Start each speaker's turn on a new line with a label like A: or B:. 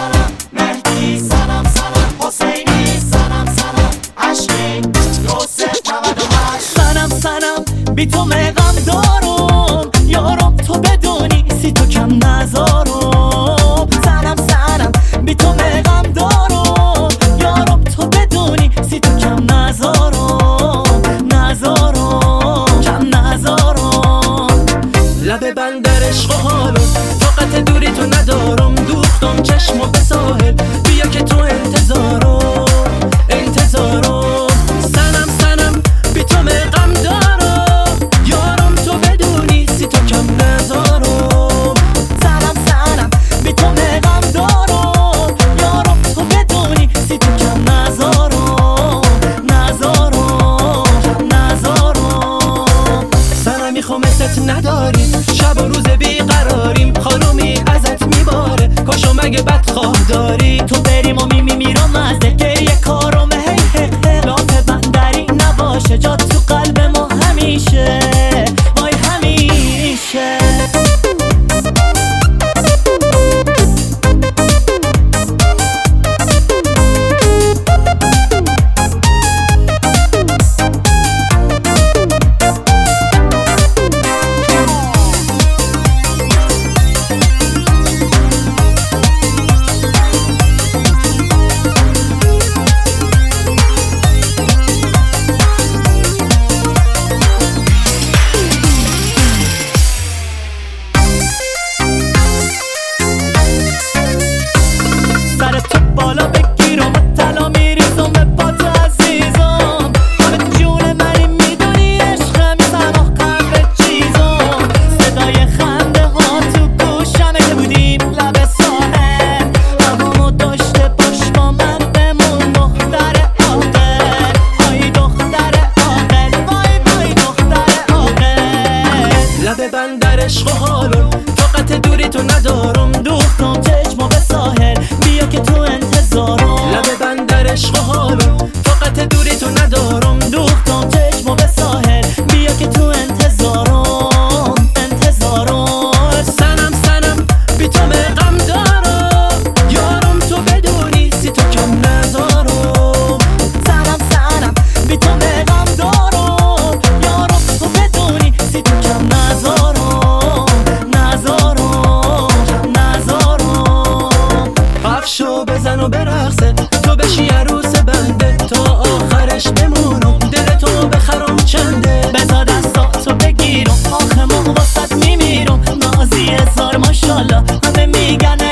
A: سلام مهدی سلام سلام حسینی سلام سلام عشقی یوسف 98
B: سنم سنم بی تو مقام دارم یارم تو بدونی سی تو کم نذارم سنم سنم بی تو مقام دارم یارم تو بدونی سی تو کم نذارم کم نذارم
C: لب بندر عشق و حالم طاقت دوری تو ندارم دوختم چشمو به ساحل بیا که تو انتظارم سنم سنم بی تو مقام دارم یارم تو بدونی سی تو کم نذارم
B: سنم سنم بی تو مقام دارم یارم تو بدونی سی تو کم نذارم
C: سنم میخوام ست نداریم شب و روز بیقراریم خانومی ازت میباره کاشو مگه بدخواه داری
B: تو بریم و میرم از گریه کارم لاف بندری نباشه جا تو قلب ما همیشه وای همیشه بالا بگیرم و طلا میریزم به پات عزیزم همه جون منی میدونی عشقم سماح قلب چیزم صدای خنده ها تو گوشمه که بودیم لب ساحل همامو داشته باش با من بمون دختر عاقل آی دختر عاقل وای دختر عاقل
C: لب بندر عشق و حالم طاقت دوری تو ندارم
B: دوختم چشمو به ساحل بیا که تو
C: لب بندر عشق و حالم طاقت دوری تو ندارم
B: دوختم چشمو به ساحل بیا که تو انتظارم
C: سنم بی تو مقام دارم یارم تو بدونی سی تو کم نذارم
B: سنم بی تو مقام دارم یارم تو بدونی سی تو کم نذارم
C: کفشو بزن و برقصه تو بشی عروس بنده تا آخرش بمونم دل تو بخرم چنده
B: بذار دستاتو بگیرم آخه من واسط میمیرم نازی هزار ماشالله همه میگن